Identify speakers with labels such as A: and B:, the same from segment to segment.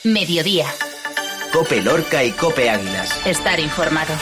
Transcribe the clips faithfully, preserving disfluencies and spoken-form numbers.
A: Mediodía.
B: COPE Lorca y COPE Águilas.
A: Estar informado.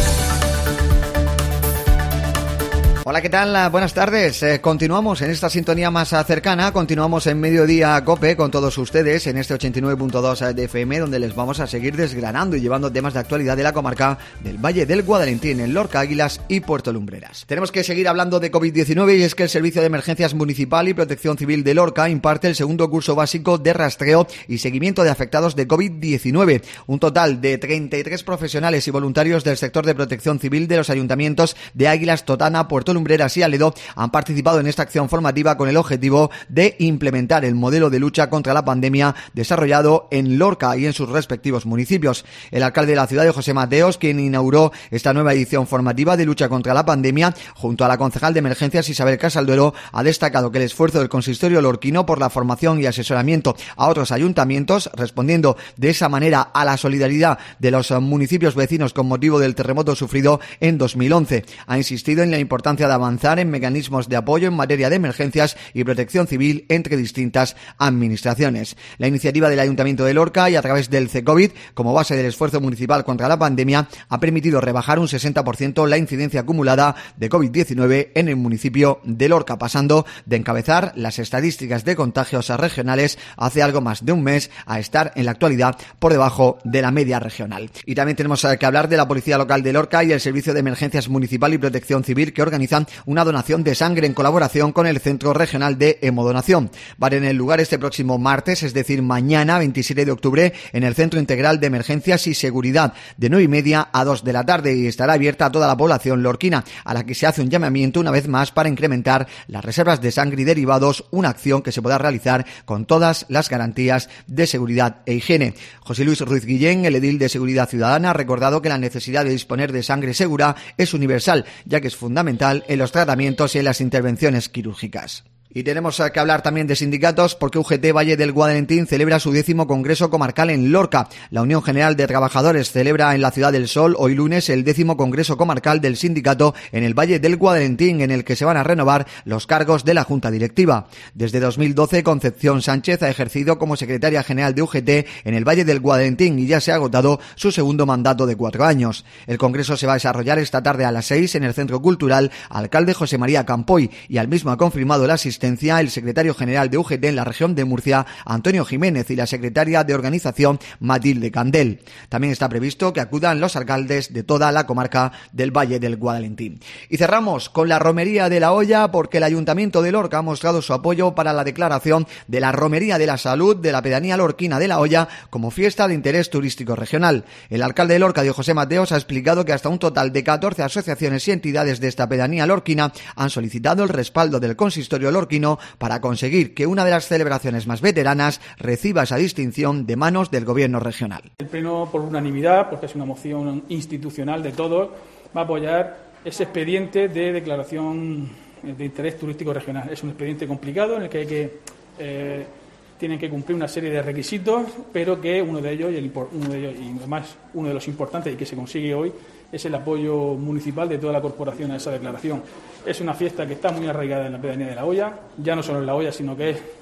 C: Hola, ¿qué tal? Buenas tardes. Eh, continuamos en esta sintonía más cercana, continuamos en Mediodía COPE con todos ustedes en este ochenta y nueve punto dos de F M, donde les vamos a seguir desgranando y llevando temas de actualidad de la comarca del Valle del Guadalentín, en Lorca, Águilas y Puerto Lumbreras. Tenemos que seguir hablando de COVID diecinueve y es que el Servicio de Emergencias Municipal y Protección Civil de Lorca imparte el segundo curso básico de rastreo y seguimiento de afectados de COVID diecinueve. Un total de treinta y tres profesionales y voluntarios del sector de protección civil de los ayuntamientos de Águilas, Totana, Puerto Lumbreras y Aledo han participado en esta acción formativa con el objetivo de implementar el modelo de lucha contra la pandemia desarrollado en Lorca y en sus respectivos municipios. El alcalde de la ciudad, José Mateos, quien inauguró esta nueva edición formativa de lucha contra la pandemia, junto a la concejal de emergencias Isabel Casalduero, ha destacado que el esfuerzo del consistorio lorquino por la formación y asesoramiento a otros ayuntamientos, respondiendo de esa manera a la solidaridad de los municipios vecinos con motivo del terremoto sufrido en dos mil once. Ha insistido en la importancia de avanzar en mecanismos de apoyo en materia de emergencias y protección civil entre distintas administraciones. La iniciativa del Ayuntamiento de Lorca y a través del CECOVID, como base del esfuerzo municipal contra la pandemia, ha permitido rebajar un sesenta por ciento la incidencia acumulada de COVID diecinueve en el municipio de Lorca, pasando de encabezar las estadísticas de contagios regionales hace algo más de un mes a estar en la actualidad por debajo de la media regional. Y también tenemos que hablar de la Policía Local de Lorca y el Servicio de Emergencias Municipal y Protección Civil, que organizan una donación de sangre en colaboración con el Centro Regional de Hemodonación. Va a tener lugar este próximo martes, es decir, mañana, veintisiete de octubre, en el Centro Integral de Emergencias y Seguridad, de nueve y media a dos de la tarde, y estará abierta a toda la población lorquina, a la que se hace un llamamiento una vez más para incrementar las reservas de sangre y derivados, una acción que se podrá realizar con todas las garantías de seguridad e higiene. José Luis Ruiz Guillén, el edil de Seguridad Ciudadana, ha recordado que la necesidad de disponer de sangre segura es universal, ya que es fundamental en los tratamientos y en las intervenciones quirúrgicas. Y tenemos que hablar también de sindicatos, porque U G T Valle del Guadalentín celebra su décimo Congreso Comarcal en Lorca. La Unión General de Trabajadores celebra en la Ciudad del Sol hoy lunes el décimo Congreso Comarcal del sindicato en el Valle del Guadalentín, en el que se van a renovar los cargos de la Junta Directiva. Desde dos mil doce, Concepción Sánchez ha ejercido como secretaria general de U G T en el Valle del Guadalentín y ya se ha agotado su segundo mandato de cuatro años. El Congreso se va a desarrollar esta tarde a las seis en el Centro Cultural Alcalde José María Campoy, y al mismo ha confirmado la asistencia el secretario general de U G T en la región de Murcia, Antonio Jiménez, y la secretaria de organización, Matilde Candel. También está previsto que acudan los alcaldes de toda la comarca del Valle del Guadalentín. Y cerramos con la romería de la olla, porque el Ayuntamiento de Lorca ha mostrado su apoyo para la declaración de la romería de la salud de la pedanía lorquina de la olla como fiesta de interés turístico regional. El alcalde de Lorca, José Mateos, ha explicado que hasta un total de catorce asociaciones y entidades de esta pedanía lorquina han solicitado el respaldo del consistorio lorquino para conseguir que una de las celebraciones más veteranas reciba esa distinción de manos del gobierno regional.
D: El Pleno, por unanimidad, porque es una moción institucional de todos, va a apoyar ese expediente de declaración de interés turístico regional. Es un expediente complicado en el que hay que eh, tienen que cumplir una serie de requisitos, pero que uno de ellos, y el, uno de ellos, y además uno de los importantes y que se consigue hoy, es el apoyo municipal de toda la corporación a esa declaración. Es una fiesta que está muy arraigada en la pedanía de la olla, ya no solo en la olla, sino que es eh,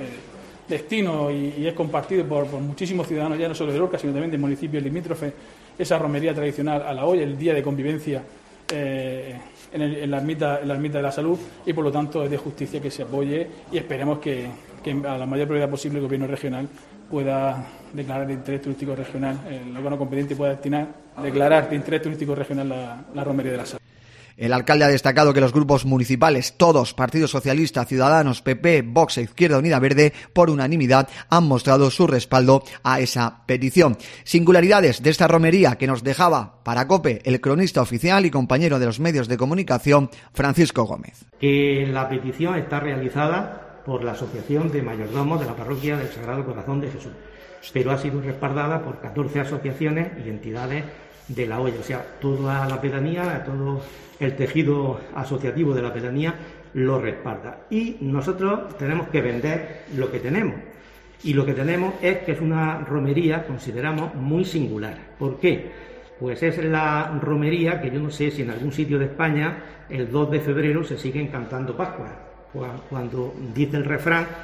D: destino y, y es compartido por, por muchísimos ciudadanos, ya no solo de Lorca, sino también de municipios limítrofes, esa romería tradicional a la olla, el día de convivencia eh, en, el, en, la ermita, en la ermita de la salud, y por lo tanto es de justicia que se apoye, y esperemos que, que a la mayor brevedad posible el gobierno regional pueda declarar de interés turístico regional, el órgano competente pueda destinar, declarar de interés turístico regional la, la romería de la salud.
C: El alcalde ha destacado que los grupos municipales, todos, Partido Socialista, Ciudadanos, P P, Vox e Izquierda Unida Verde, por unanimidad han mostrado su respaldo a esa petición. Singularidades de esta romería que nos dejaba para COPE el cronista oficial y compañero de los medios de comunicación, Francisco Gómez.
E: Que la petición está realizada por la Asociación de Mayordomos de la Parroquia del Sagrado Corazón de Jesús, pero ha sido respaldada por catorce asociaciones y entidades de la olla, o sea, toda la pedanía, todo el tejido asociativo de la pedanía lo respalda. Y nosotros tenemos que vender lo que tenemos. Y lo que tenemos es que es una romería, consideramos, muy singular. ¿Por qué? Pues es la romería que yo no sé si en algún sitio de España el dos de febrero se siguen cantando Pascua, cuando dice el refrán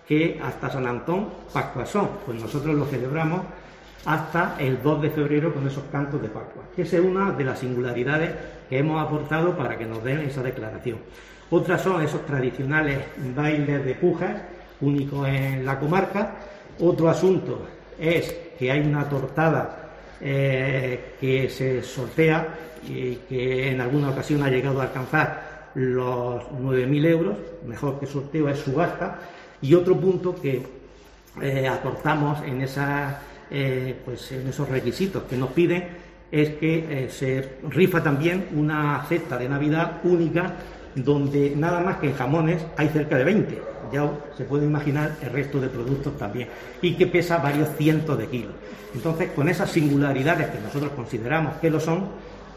E: que hasta San Antón, Pascua son. Pues nosotros lo celebramos hasta el dos de febrero con esos cantos de Pascua, que es una de las singularidades que hemos aportado para que nos den esa declaración. Otras son esos tradicionales bailes de pujas, únicos en la comarca. Otro asunto es que hay una tortada eh, que se sortea y que en alguna ocasión ha llegado a alcanzar los nueve mil euros, mejor que sorteo es subasta. Y otro punto que eh, aportamos en esa Eh, pues en esos requisitos que nos piden es que eh, se rifa también una cesta de Navidad única donde nada más que en jamones hay cerca de veinte, ya se puede imaginar el resto de productos también, y que pesa varios cientos de kilos. Entonces, con esas singularidades que nosotros consideramos que lo son,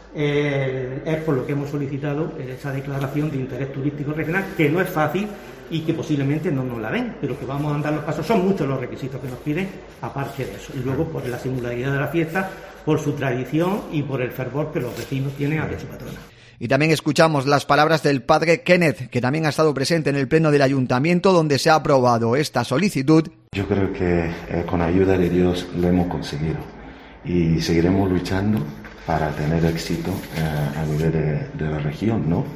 E: eh, es por lo que hemos solicitado esa declaración de interés turístico regional, que no es fácil y que posiblemente no nos la den, pero que vamos a andar los pasos. Son muchos los requisitos que nos piden, aparte de eso. Y luego, por la singularidad de la fiesta, por su tradición y por el fervor que los vecinos tienen hacia su patrona.
C: Y también escuchamos las palabras del padre Kenneth, que también ha estado presente en el pleno del ayuntamiento donde se ha aprobado esta solicitud.
A: Yo creo que eh, con ayuda de Dios lo hemos conseguido y seguiremos luchando para tener éxito eh, a nivel de, de la región, ¿no?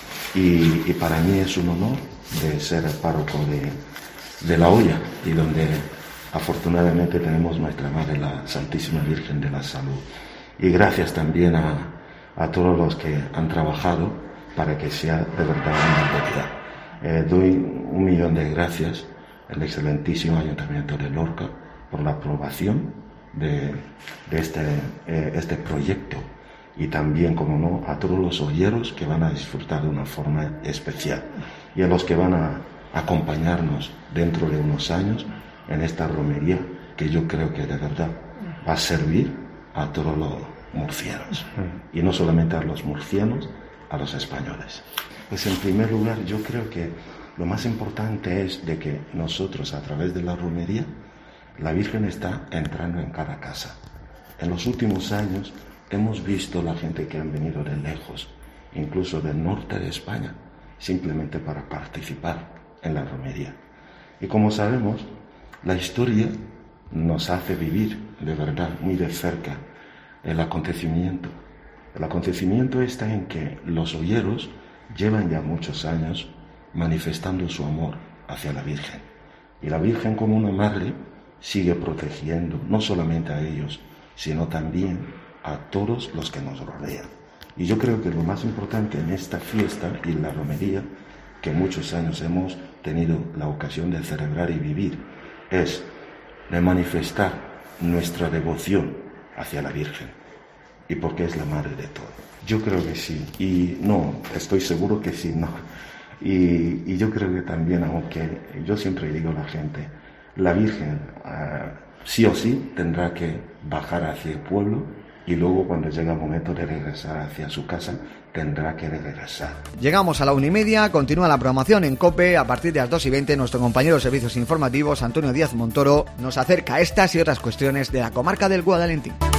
A: Y, y para mí es un honor de ser el párroco de, de La Hoya, y donde afortunadamente tenemos nuestra Madre, la Santísima Virgen de la Salud. Y gracias también a, a todos los que han trabajado para que sea de verdad una realidad. Eh, doy un millón de gracias al excelentísimo Ayuntamiento de Lorca por la aprobación de, de este, eh, este proyecto, y también, como no, a todos los hoyeros que van a disfrutar de una forma especial, y a los que van a acompañarnos dentro de unos años en esta romería, que yo creo que de verdad va a servir a todos los murcianos, y no solamente a los murcianos, a los españoles. Pues en primer lugar, yo creo que lo más importante es de que nosotros, a través de la romería, la Virgen está entrando en cada casa. En los últimos años hemos visto la gente que han venido de lejos, incluso del norte de España, simplemente para participar en la romería. Y como sabemos, la historia nos hace vivir de verdad muy de cerca el acontecimiento. El acontecimiento está en que los hoyeros llevan ya muchos años manifestando su amor hacia la Virgen. Y la Virgen, como una madre, sigue protegiendo no solamente a ellos, sino también a todos los que nos rodean. Y yo creo que lo más importante en esta fiesta y la romería, que muchos años hemos tenido la ocasión de celebrar y vivir, es de manifestar nuestra devoción hacia la Virgen, y porque es la madre de todo. Yo creo que sí, y no, estoy seguro que sí, no. Y, y yo creo que también, aunque yo siempre digo a la gente, la Virgen uh, sí o sí tendrá que bajar hacia el pueblo, y luego, cuando llega el momento de regresar hacia su casa, tendrá que regresar.
C: Llegamos a la una y media, continúa la programación en COPE. A partir de las dos y veinte, nuestro compañero de servicios informativos, Antonio Díaz Montoro, nos acerca a estas y otras cuestiones de la comarca del Guadalentín.